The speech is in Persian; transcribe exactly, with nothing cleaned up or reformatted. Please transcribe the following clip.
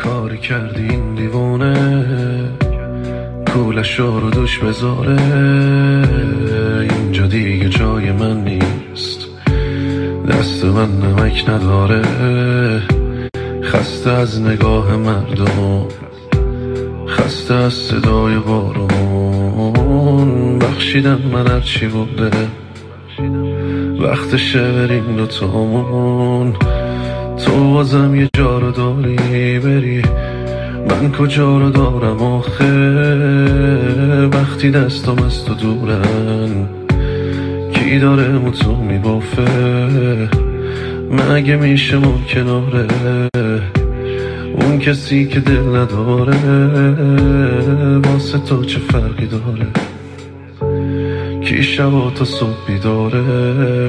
کاری کردی این دیوونه کولش رو دوش بذاره، اینجا دیگه جای من نیست، دست من نمک نداره. خسته از نگاه مردم، خسته از صدای بارون، بخشیدم من هرچی بوده، وقتشه بریم دوتامون. تو بازم یه جا رو داری بری، من کجا رو دارم آخه؟ وقتی دستم از تو دورن کی داره موتو میبافه؟ مگه میشه ما کناره اون کسی که دل نداره؟ واسه تو چه فرقی داره کی شبا تا صبح بیداره؟